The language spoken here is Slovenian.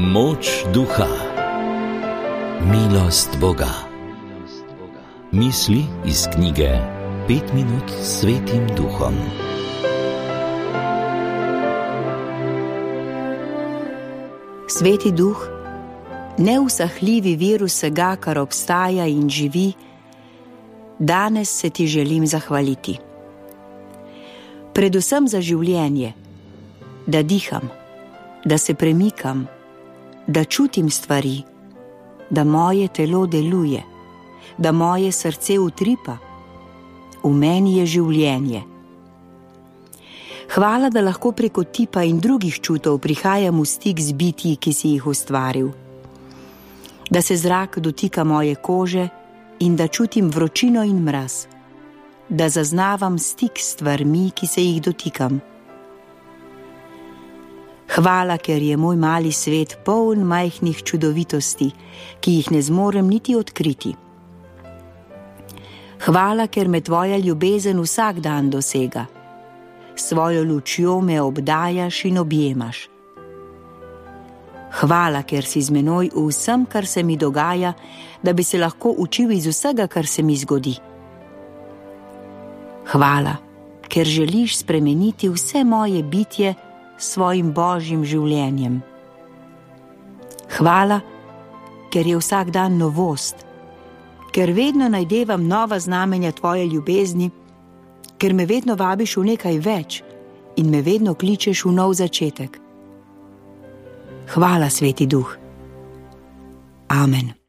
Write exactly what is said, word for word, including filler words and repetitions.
Moč duha, milost Boga. Misli iz knjige Pet minut s Svetim Duhom. Sveti Duh, neusahljivi vir vsega, kar obstaja in živi, danes se ti želim zahvaliti. Predvsem za življenje, da diham, da se premikam, da čutim stvari, da moje telo deluje, da moje srce utripa. V meni je življenje. Hvala, da lahko preko tipa in drugih čutov prihajam v stik z bitji, ki si jih ustvaril. Da se zrak dotika moje kože in da čutim vročino in mraz. Da zaznavam stik s stvarmi, ki se jih dotikam. Hvala, ker je moj mali svet poln majhnih čudovitosti, ki jih ne zmorem niti odkriti. Hvala, ker me tvoja ljubezen vsak dan dosega. Svojo lučjo me obdajaš in objemaš. Hvala, ker si z menoj v vsem, kar se mi dogaja, da bi se lahko učil iz vsega, kar se mi zgodi. Hvala, ker želiš spremeniti vse moje bitje s svojim božjim življenjem. Hvala, ker je vsak dan novost, ker vedno najdevam nova znamenja tvoje ljubezni, ker me vedno vabiš v nekaj več in me vedno kličeš v nov začetek. Hvala, Sveti Duh. Amen.